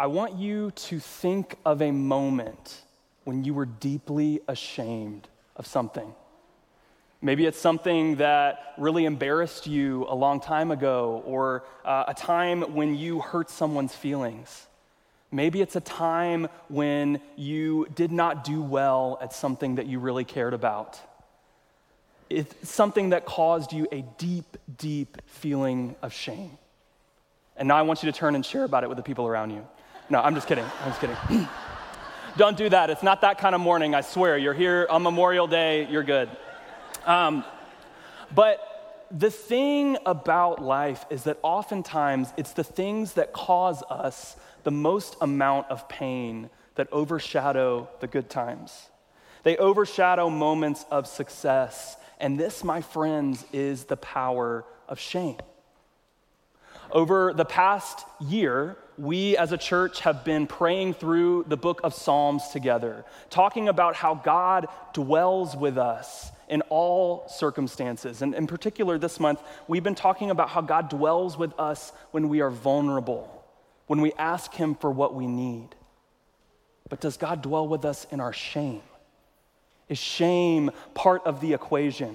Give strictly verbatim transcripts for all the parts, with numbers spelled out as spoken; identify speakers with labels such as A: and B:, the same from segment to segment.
A: want you to think of a moment when you were deeply ashamed of something. Maybe it's something that really embarrassed you a long time ago, or uh, a time when you hurt someone's feelings. Maybe it's a time when you did not do well at something that you really cared about. It's something that caused you a deep, deep feeling of shame. And now I want you to turn and share about it with the people around you. No, I'm just kidding. I'm just kidding. Don't do that. It's not that kind of morning, I swear. You're here on Memorial Day, you're good. Um, but the thing about life is that oftentimes it's the things that cause us the most amount of pain that overshadow the good times. They overshadow moments of success. And this, my friends, is the power of shame. Over the past year, we as a church have been praying through the book of Psalms together, talking about how God dwells with us in all circumstances. And in particular this month, we've been talking about how God dwells with us when we are vulnerable, when we ask him for what we need. But does God dwell with us in our shame? Is shame part of the equation?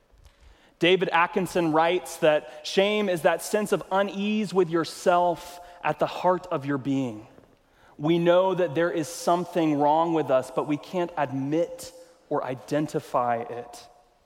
A: David Atkinson writes that shame is that sense of unease with yourself at the heart of your being. We know that there is something wrong with us, but we can't admit or identify it.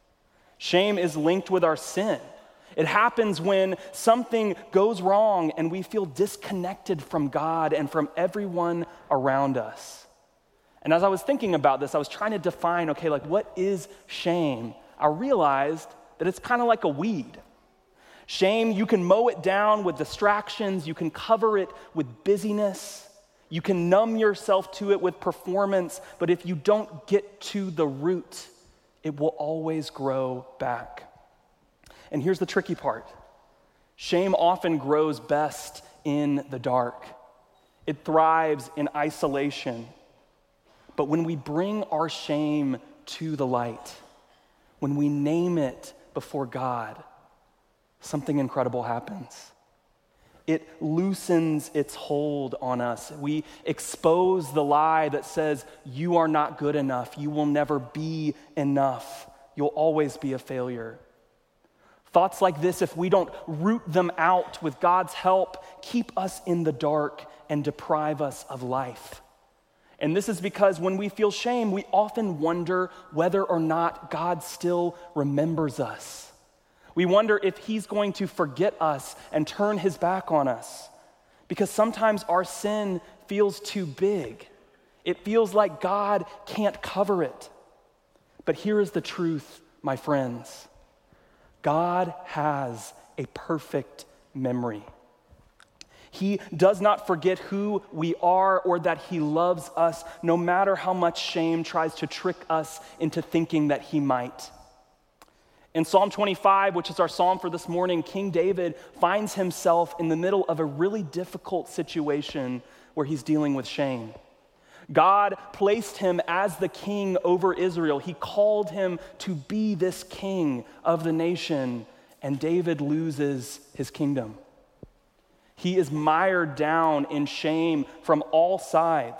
A: Shame is linked with our sin. It happens when something goes wrong and we feel disconnected from God and from everyone around us. And as I was thinking about this, I was trying to define, okay, like what is shame? I realized that it's kind of like a weed. Shame, you can mow it down with distractions, you can cover it with busyness, you can numb yourself to it with performance, but if you don't get to the root, it will always grow back. And here's the tricky part. Shame often grows best in the dark. It thrives in isolation. But when we bring our shame to the light, when we name it before God, something incredible happens. It loosens its hold on us. We expose the lie that says, you are not good enough. You will never be enough. You'll always be a failure. Thoughts like this, if we don't root them out with God's help, keep us in the dark and deprive us of life. And this is because when we feel shame, we often wonder whether or not God still remembers us. We wonder if he's going to forget us and turn his back on us. Because sometimes our sin feels too big. It feels like God can't cover it. But here is the truth, my friends. God has a perfect memory. He does not forget who we are or that he loves us, no matter how much shame tries to trick us into thinking that he might. In Psalm twenty-five, which is our psalm for this morning, King David finds himself in the middle of a really difficult situation where he's dealing with shame. God placed him as the king over Israel. He called him to be this king of the nation, and David loses his kingdom. He is mired down in shame from all sides.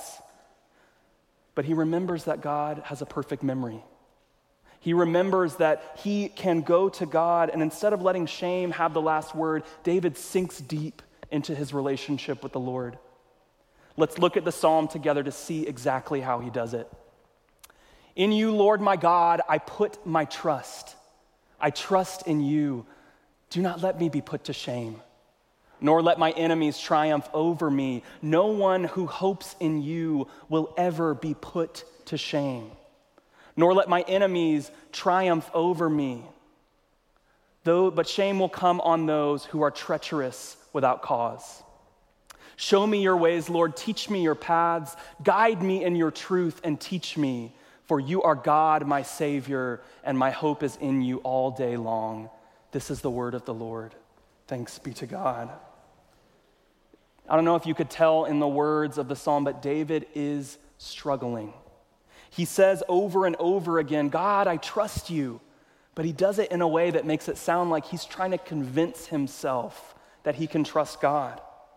A: But he remembers that God has a perfect memory. He remembers that he can go to God, and instead of letting shame have the last word, David sinks deep into his relationship with the Lord. Let's look at the psalm together to see exactly how he does it. In you, Lord my God, I put my trust. I trust in you. Do not let me be put to shame, nor let my enemies triumph over me. No one who hopes in you will ever be put to shame, nor let my enemies triumph over me. Though, but shame will come on those who are treacherous without cause. Show me your ways, Lord. Teach me your paths. Guide me in your truth and teach me, for you are God, my Savior, and my hope is in you all day long. This is the word of the Lord. Thanks be to God. I don't know if you could tell in the words of the psalm, but David is struggling. He says over and over again, God, I trust you. But he does it in a way that makes it sound like he's trying to convince himself that he can trust God.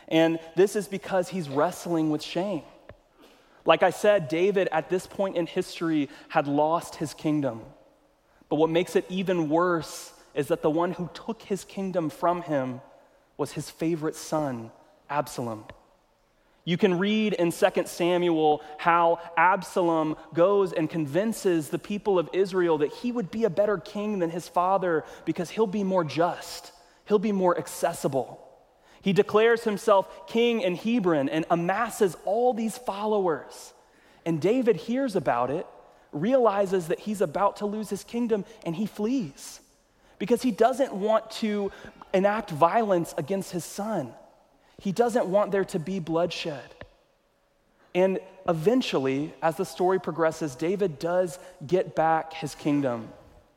A: And this is because he's wrestling with shame. Like I said, David at this point in history had lost his kingdom. But what makes it even worse is that the one who took his kingdom from him was his favorite son, Absalom. You can read in Second Samuel how Absalom goes and convinces the people of Israel that he would be a better king than his father because he'll be more just, he'll be more accessible. He declares himself king in Hebron and amasses all these followers. And David hears about it, realizes that he's about to lose his kingdom, and he flees because he doesn't want to enact violence against his son. He doesn't want there to be bloodshed. And eventually, as the story progresses, David does get back his kingdom.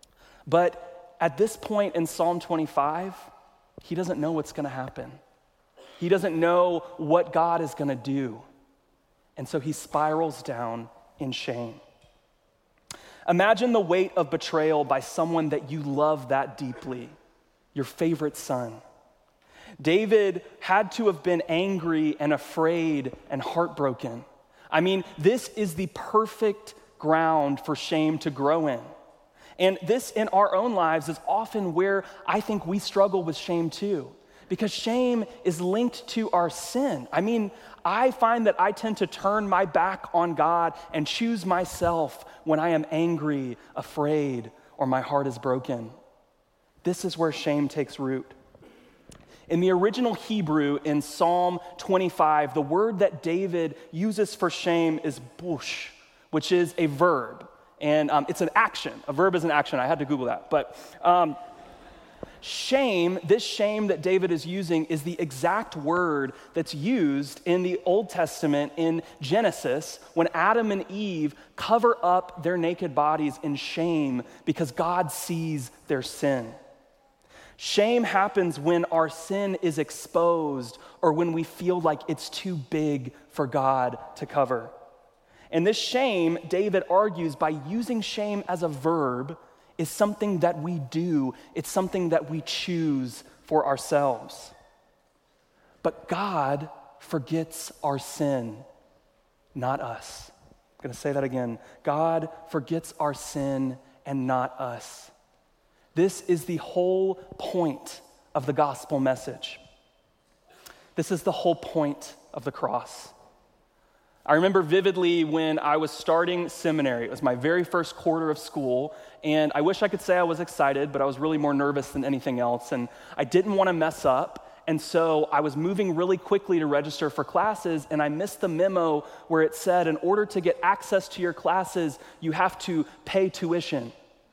A: But at this point in Psalm twenty-five, he doesn't know what's going to happen. He doesn't know what God is going to do. And so he spirals down in shame. Imagine the weight of betrayal by someone that you love that deeply, your favorite son. David had to have been angry and afraid and heartbroken. I mean, this is the perfect ground for shame to grow in. And this in our own lives is often where I think we struggle with shame too, because shame is linked to our sin. I mean, I find that I tend to turn my back on God and choose myself when I am angry, afraid, or my heart is broken. This is where shame takes root. In the original Hebrew in Psalm twenty-five, the word that David uses for shame is bush, which is a verb. And um, it's an action. A verb is an action. I had to Google that. But um, shame, this shame that David is using is the exact word that's used in the Old Testament in Genesis when Adam and Eve cover up their naked bodies in shame because God sees their sin. Shame happens when our sin is exposed or when we feel like it's too big for God to cover. And this shame, David argues, by using shame as a verb, is something that we do. It's something that we choose for ourselves. But God forgets our sin, not us. I'm going to say that again. God forgets our sin and not us. This is the whole point of the gospel message. This is the whole point of the cross. I remember vividly when I was starting seminary. It was my very first quarter of school, and I wish I could say I was excited, but I was really more nervous than anything else, and I didn't want to mess up, and so I was moving really quickly to register for classes, and I missed the memo where it said, in order to get access to your classes, you have to pay tuition.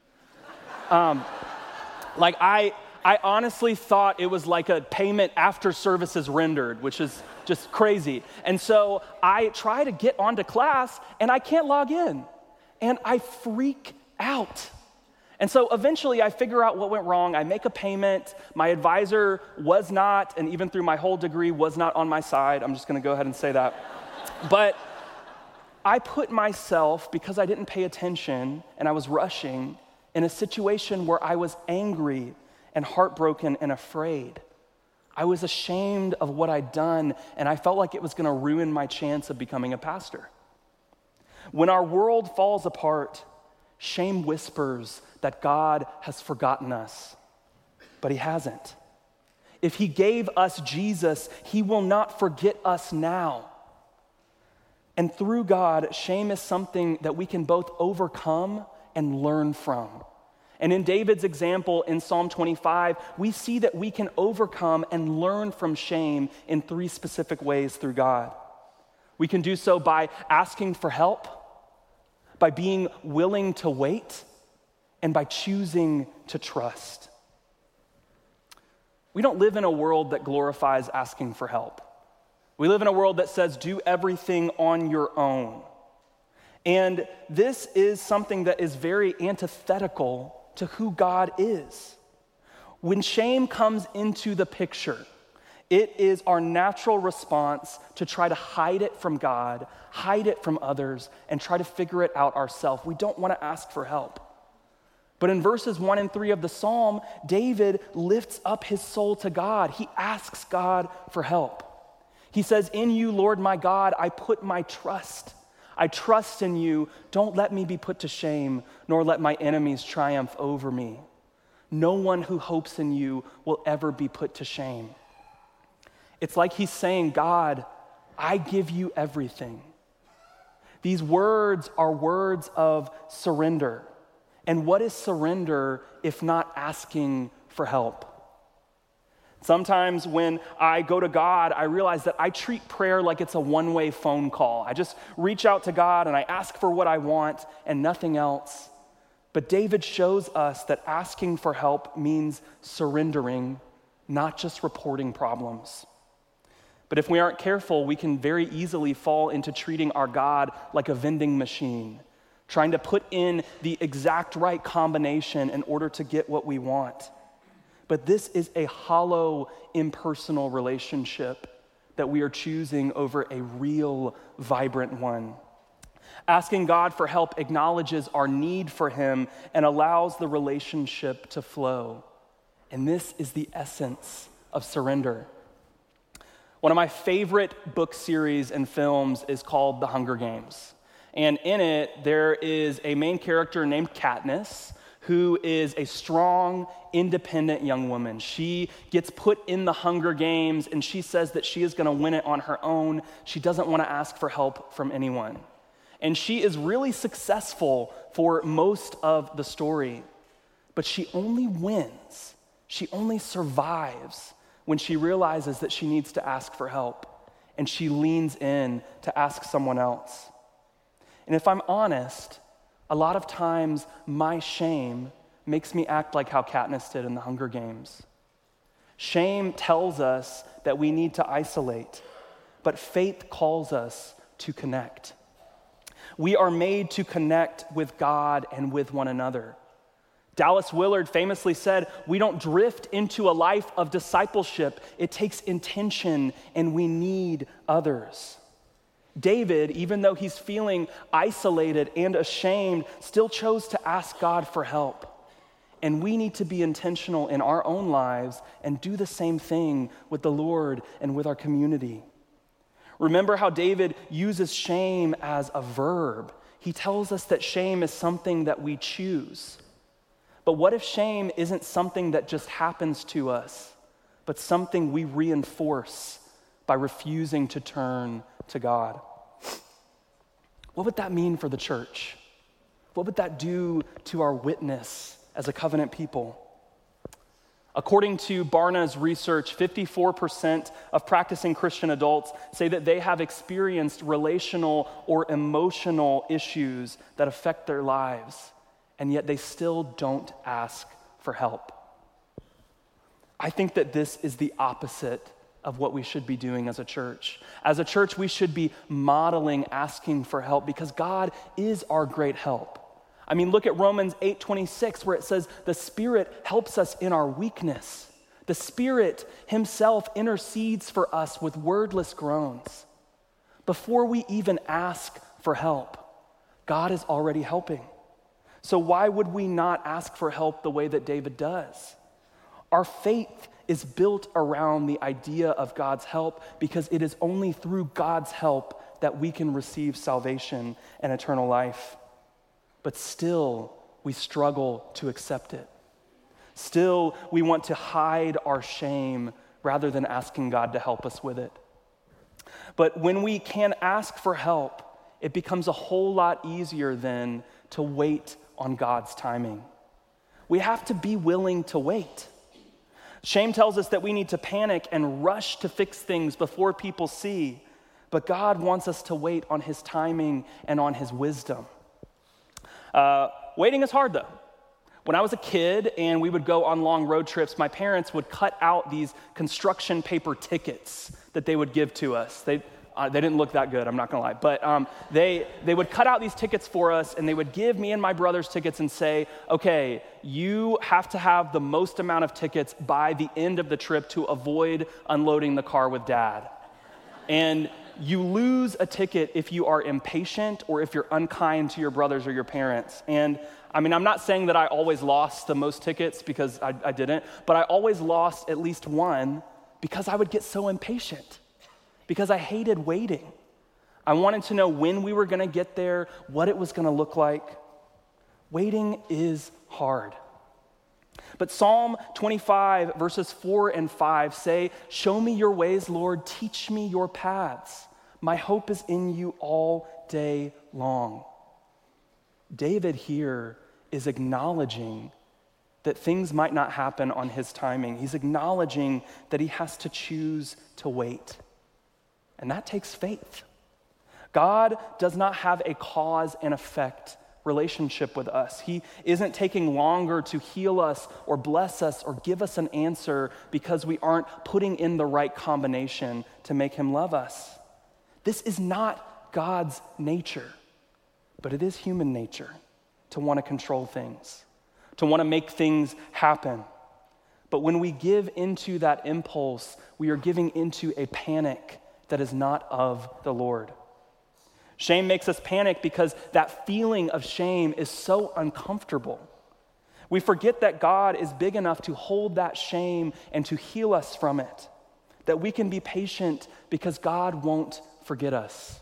A: Um, like I, I honestly thought it was like a payment after services rendered, which is just crazy. And so I try to get onto class and I can't log in and I freak out. And so eventually I figure out what went wrong. I make a payment. My advisor was not, and even through my whole degree, was not on my side. I'm just gonna go ahead and say that. But I put myself, because I didn't pay attention and I was rushing, in a situation where I was angry and heartbroken and afraid. I was ashamed of what I'd done, and I felt like it was gonna ruin my chance of becoming a pastor. When our world falls apart, shame whispers that God has forgotten us, but he hasn't. If he gave us Jesus, he will not forget us now. And through God, shame is something that we can both overcome and learn from. And in David's example in Psalm twenty-five, we see that we can overcome and learn from shame in three specific ways through God. We can do so by asking for help, by being willing to wait, and by choosing to trust. We don't live in a world that glorifies asking for help. We live in a world that says, do everything on your own. And this is something that is very antithetical to who God is. When shame comes into the picture, it is our natural response to try to hide it from God, hide it from others, and try to figure it out ourselves. We don't want to ask for help. But in verses one and three of the Psalm, David lifts up his soul to God. He asks God for help. He says, in you, Lord my God, I put my trust. I trust in you. Don't let me be put to shame, nor let my enemies triumph over me. No one who hopes in you will ever be put to shame. It's like he's saying, God, I give you everything. These words are words of surrender. And what is surrender if not asking for help? Sometimes when I go to God, I realize that I treat prayer like it's a one-way phone call. I just reach out to God and I ask for what I want and nothing else. But David shows us that asking for help means surrendering, not just reporting problems. But if we aren't careful, we can very easily fall into treating our God like a vending machine, trying to put in the exact right combination in order to get what we want. But this is a hollow, impersonal relationship that we are choosing over a real, vibrant one. Asking God for help acknowledges our need for him and allows the relationship to flow. And this is the essence of surrender. One of my favorite book series and films is called The Hunger Games. And in it, there is a main character named Katniss, who is a strong, independent young woman. She gets put in the Hunger Games, and she says that she is going to win it on her own. She doesn't want to ask for help from anyone. And she is really successful for most of the story, but she only wins, she only survives when she realizes that she needs to ask for help, and she leans in to ask someone else. And if I'm honest, a lot of times my shame makes me act like how Katniss did in the Hunger Games. Shame tells us that we need to isolate, but faith calls us to connect. We are made to connect with God and with one another. Dallas Willard famously said, we don't drift into a life of discipleship. It takes intention, and we need others. David, even though he's feeling isolated and ashamed, still chose to ask God for help. And we need to be intentional in our own lives and do the same thing with the Lord and with our community. Remember how David uses shame as a verb. He tells us that shame is something that we choose. But what if shame isn't something that just happens to us, but something we reinforce by refusing to turn to God? What would that mean for the church? What would that do to our witness as a covenant people? According to Barna's research, fifty-four percent of practicing Christian adults say that they have experienced relational or emotional issues that affect their lives, and yet they still don't ask for help. I think that this is the opposite of what we should be doing as a church. As a church, we should be modeling asking for help because God is our great help. I mean, look at Romans eight twenty-six, where it says, the Spirit helps us in our weakness. The Spirit himself intercedes for us with wordless groans. Before we even ask for help, God is already helping. So why would we not ask for help the way that David does? Our faith is built around the idea of God's help because it is only through God's help that we can receive salvation and eternal life. But still, we struggle to accept it. Still, we want to hide our shame rather than asking God to help us with it. But when we can ask for help, it becomes a whole lot easier then to wait on God's timing. We have to be willing to wait. Shame tells us that we need to panic and rush to fix things before people see, but God wants us to wait on his timing and on his wisdom. Uh, waiting is hard though. When I was a kid and we would go on long road trips, my parents would cut out these construction paper tickets that they would give to us. They uh, they didn't look that good, I'm not gonna lie. But um, they, they would cut out these tickets for us and they would give me and my brothers tickets and say, okay, you have to have the most amount of tickets by the end of the trip to avoid unloading the car with dad. And you lose a ticket if you are impatient or if you're unkind to your brothers or your parents. And I mean, I'm not saying that I always lost the most tickets because I, I didn't, but I always lost at least one because I would get so impatient. because I hated waiting. I wanted to know when we were going to get there, what it was going to look like. Waiting is hard. But Psalm twenty-five, verses four and five say, "Show me your ways, Lord, teach me your paths. My hope is in you all day long." David here is acknowledging that things might not happen on his timing. He's acknowledging that he has to choose to wait. And that takes faith. God does not have a cause and effect relationship with us. He isn't taking longer to heal us or bless us or give us an answer because we aren't putting in the right combination to make him love us. This is not God's nature, but it is human nature to want to control things, to want to make things happen. But when we give into that impulse, we are giving into a panic that is not of the Lord. Shame makes us panic because that feeling of shame is so uncomfortable. We forget that God is big enough to hold that shame and to heal us from it, that we can be patient because God won't forget us.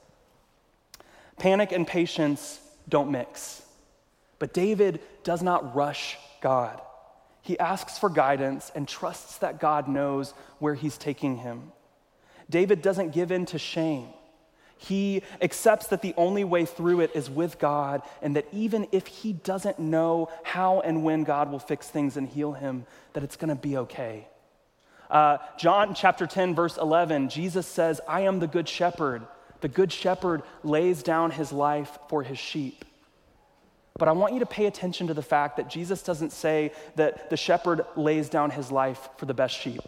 A: Panic and patience don't mix. But David does not rush God. He asks for guidance and trusts that God knows where he's taking him. David doesn't give in to shame. He accepts that the only way through it is with God, and that even if he doesn't know how and when God will fix things and heal him, that it's going to be okay. Uh, John chapter ten, verse eleven, Jesus says, "I am the good shepherd. The good shepherd lays down his life for his sheep." But I want you to pay attention to the fact that Jesus doesn't say that the shepherd lays down his life for the best sheep.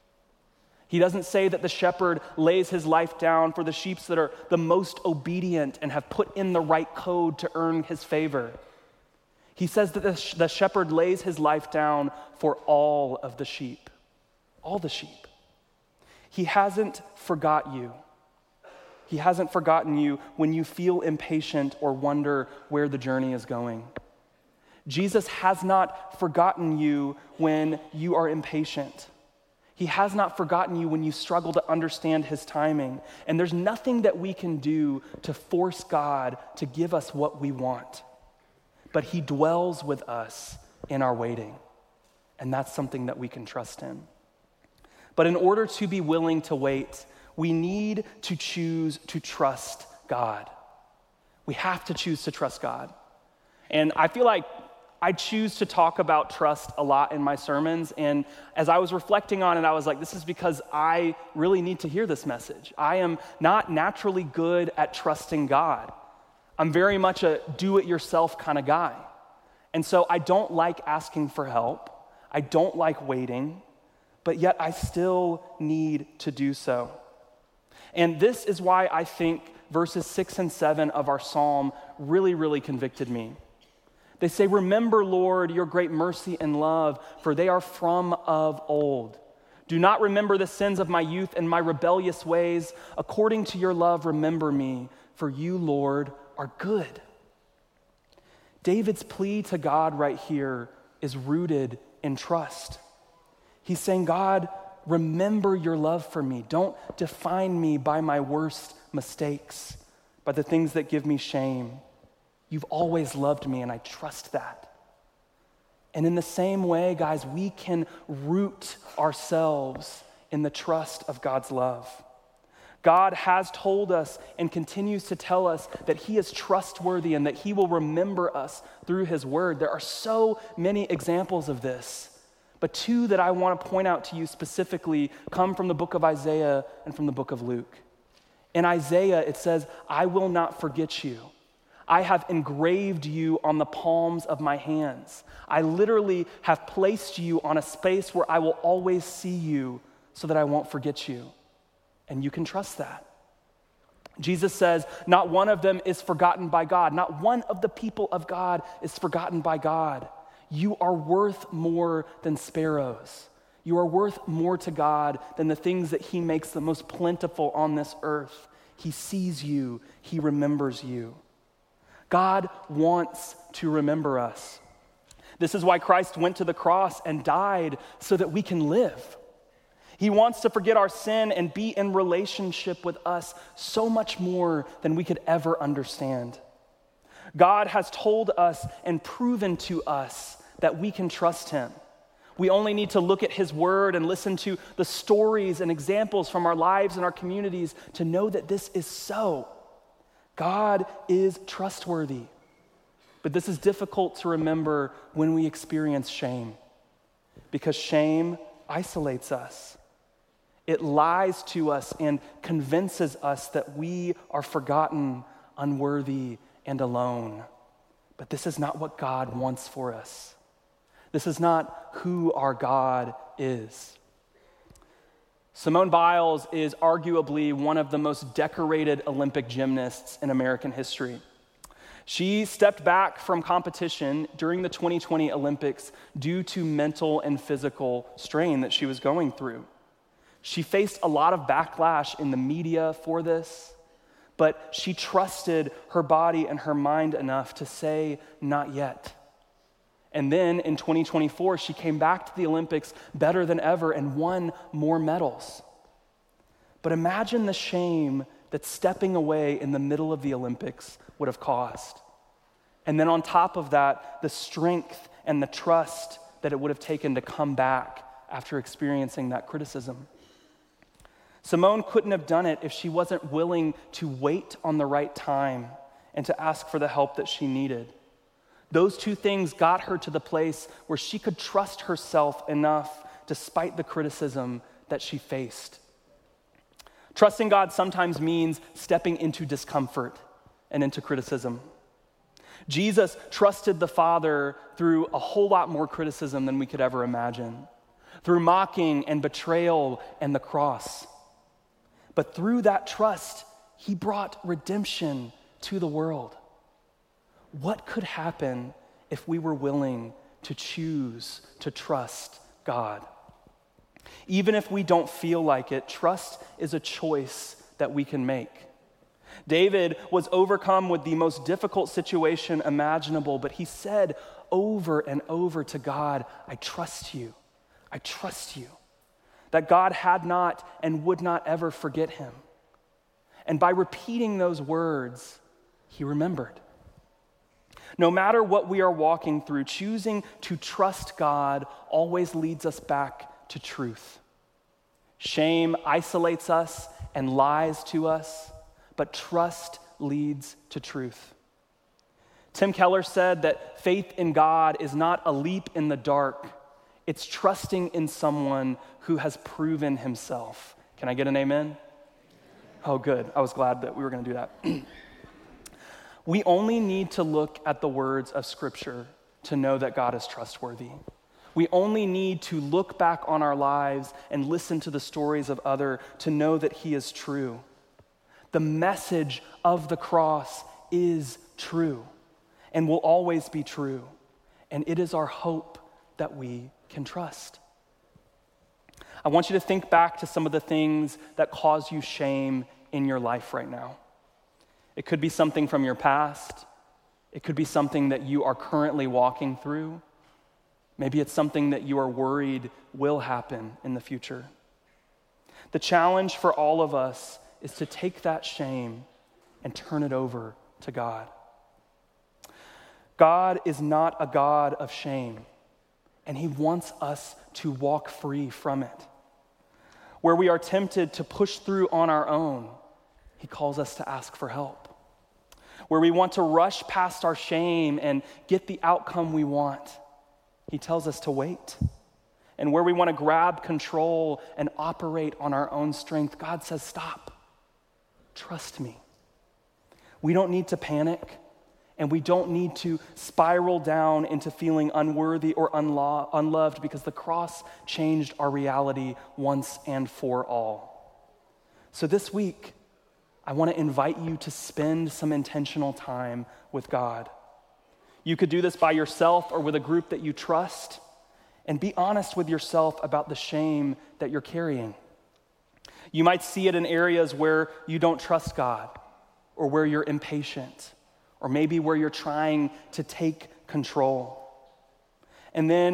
A: He doesn't say that the shepherd lays his life down for the sheep that are the most obedient and have put in the right code to earn his favor. He says that the, sh- the shepherd lays his life down for all of the sheep, all the sheep. He hasn't forgot you. He hasn't forgotten you when you feel impatient or wonder where the journey is going. Jesus has not forgotten you when you are impatient. He has not forgotten you when you struggle to understand his timing. And there's nothing that we can do to force God to give us what we want. But he dwells with us in our waiting. And that's something that we can trust in. But in order to be willing to wait, we need to choose to trust God. We have to choose to trust God. And I feel like I choose to talk about trust a lot in my sermons, and as I was reflecting on it, I was like, this is because I really need to hear this message. I am not naturally good at trusting God. I'm very much a do-it-yourself kind of guy. And so I don't like asking for help. I don't like waiting, but yet I still need to do so. And this is why I think verses six and seven of our psalm really, really convicted me. They say, "Remember, Lord, your great mercy and love, for they are from of old. Do not remember the sins of my youth and my rebellious ways. According to your love, remember me, for you, Lord, are good." David's plea to God right here is rooted in trust. He's saying, God, remember your love for me. Don't define me by my worst mistakes, by the things that give me shame. You've always loved me, and I trust that. And in the same way, guys, we can root ourselves in the trust of God's love. God has told us and continues to tell us that he is trustworthy and that he will remember us through his word. There are so many examples of this, but two that I want to point out to you specifically come from the book of Isaiah and from the book of Luke. In Isaiah, it says, "I will not forget you. I have engraved you on the palms of my hands. I literally have placed you on a space where I will always see you so that I won't forget you." And you can trust that. Jesus says, not one of them is forgotten by God. Not one of the people of God is forgotten by God. You are worth more than sparrows. You are worth more to God than the things that he makes the most plentiful on this earth. He sees you. He remembers you. God wants to remember us. This is why Christ went to the cross and died so that we can live. He wants to forget our sin and be in relationship with us so much more than we could ever understand. God has told us and proven to us that we can trust him. We only need to look at his word and listen to the stories and examples from our lives and our communities to know that this is so. God is trustworthy. But this is difficult to remember when we experience shame, because shame isolates us. It lies to us and convinces us that we are forgotten, unworthy, and alone. But this is not what God wants for us. This is not who our God is. Simone Biles is arguably one of the most decorated Olympic gymnasts in American history. She stepped back from competition during the twenty twenty Olympics due to mental and physical strain that she was going through. She faced a lot of backlash in the media for this, but she trusted her body and her mind enough to say, not yet. And then in twenty twenty-four, she came back to the Olympics better than ever and won more medals. But imagine the shame that stepping away in the middle of the Olympics would have caused. And then on top of that, the strength and the trust that it would have taken to come back after experiencing that criticism. Simone couldn't have done it if she wasn't willing to wait on the right time and to ask for the help that she needed. Those two things got her to the place where she could trust herself enough despite the criticism that she faced. Trusting God sometimes means stepping into discomfort and into criticism. Jesus trusted the Father through a whole lot more criticism than we could ever imagine, through mocking and betrayal and the cross. But through that trust, he brought redemption to the world. What could happen if we were willing to choose to trust God? Even if we don't feel like it, trust is a choice that we can make. David was overcome with the most difficult situation imaginable, but he said over and over to God, I trust you, I trust you. That God had not and would not ever forget him. And by repeating those words, he remembered. No matter what we are walking through, choosing to trust God always leads us back to truth. Shame isolates us and lies to us, but trust leads to truth. Tim Keller said that faith in God is not a leap in the dark. It's trusting in someone who has proven himself. Can I get an amen? Oh, good. I was glad that we were going to do that. We only need to look at the words of Scripture to know that God is trustworthy. We only need to look back on our lives and listen to the stories of others to know that he is true. The message of the cross is true and will always be true. And it is our hope that we can trust. I want you to think back to some of the things that cause you shame in your life right now. It could be something from your past. It could be something that you are currently walking through. Maybe it's something that you are worried will happen in the future. The challenge for all of us is to take that shame and turn it over to God. God is not a God of shame, and he wants us to walk free from it. Where we are tempted to push through on our own, he calls us to ask for help. Where we want to rush past our shame and get the outcome we want, he tells us to wait. And where we want to grab control and operate on our own strength, God says, stop. Trust me. We don't need to panic, and we don't need to spiral down into feeling unworthy or unlo- unloved because the cross changed our reality once and for all. So this week, I want to invite you to spend some intentional time with God. You could do this by yourself or with a group that you trust, and be honest with yourself about the shame that you're carrying. You might see it in areas where you don't trust God, or where you're impatient, or maybe where you're trying to take control. And then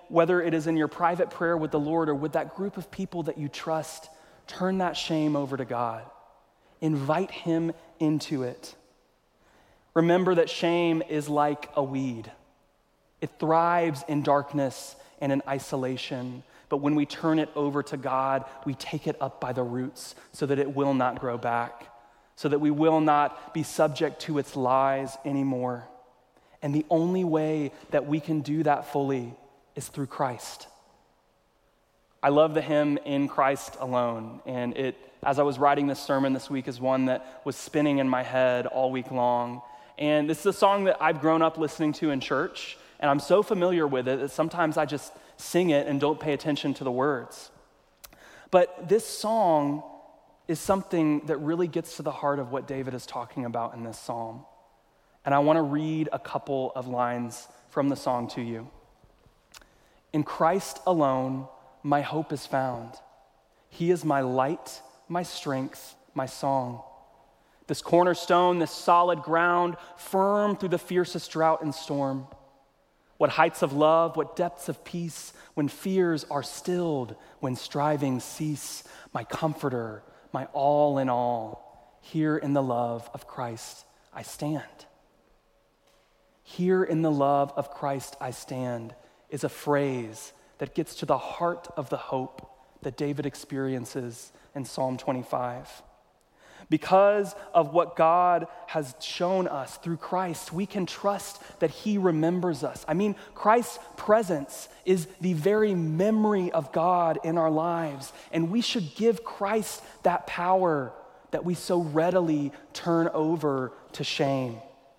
A: whether it is in your private prayer with the Lord or with that group of people that you trust, turn that shame over to God. Invite him into it. Remember that shame is like a weed. It thrives in darkness and in isolation. But when we turn it over to God, we take it up by the roots so that it will not grow back, so that we will not be subject to its lies anymore. And the only way that we can do that fully is through Christ. I love the hymn In Christ Alone, and it, as I was writing this sermon this week, is one that was spinning in my head all week long. And this is a song that I've grown up listening to in church, and I'm so familiar with it that sometimes I just sing it and don't pay attention to the words. But this song is something that really gets to the heart of what David is talking about in this psalm. And I want to read a couple of lines from the song to you. In Christ alone, my hope is found. He is my light, my strength, my song. This cornerstone, this solid ground, firm through the fiercest drought and storm. What heights of love, what depths of peace, when fears are stilled, when strivings cease, my comforter, my all in all, here in the love of Christ I stand. Here in the love of Christ I stand is a phrase that gets to the heart of the hope that David experiences in Psalm twenty-five. Because of what God has shown us through Christ, we can trust that he remembers us. I mean, Christ's presence is the very memory of God in our lives, and we should give Christ that power that we so readily turn over to shame.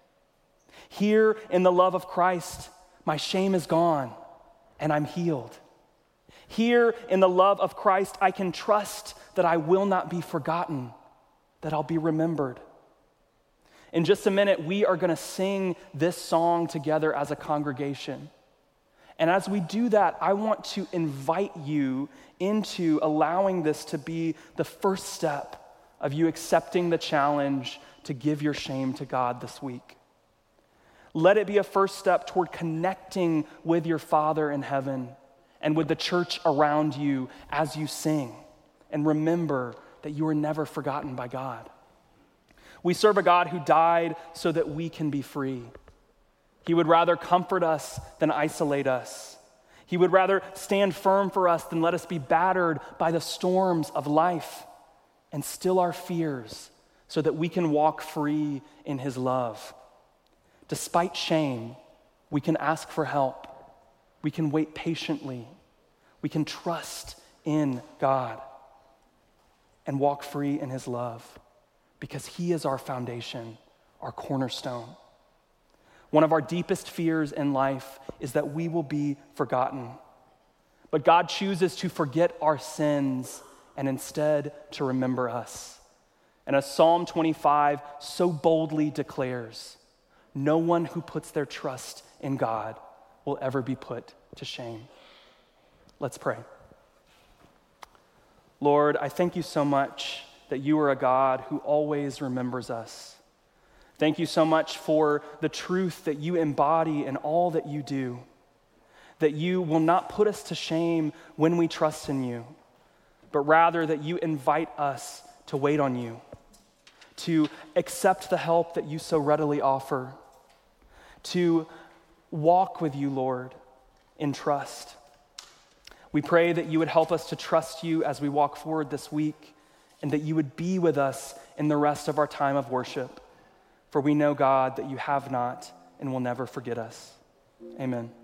A: Here in the love of Christ, my shame is gone and I'm healed. Here in the love of Christ, I can trust that I will not be forgotten, that I'll be remembered. In just a minute, we are going to sing this song together as a congregation. And as we do that, I want to invite you into allowing this to be the first step of you accepting the challenge to give your shame to God this week. Let it be a first step toward connecting with your Father in heaven and with the church around you as you sing. And remember that you are never forgotten by God. We serve a God who died so that we can be free. He would rather comfort us than isolate us. He would rather stand firm for us than let us be battered by the storms of life and still our fears so that we can walk free in his love. Despite shame, we can ask for help. We can wait patiently. We can trust in God and walk free in his love because he is our foundation, our cornerstone. One of our deepest fears in life is that we will be forgotten. But God chooses to forget our sins and instead to remember us. And as Psalm twenty-five so boldly declares, no one who puts their trust in God will ever be put to shame. Let's pray. Lord, I thank you so much that you are a God who always remembers us. Thank you so much for the truth that you embody in all that you do, that you will not put us to shame when we trust in you, but rather that you invite us to wait on you, to accept the help that you so readily offer, to walk with you, Lord, in trust. We pray that you would help us to trust you as we walk forward this week, and that you would be with us in the rest of our time of worship. For we know, God, that you have not and will never forget us. Amen.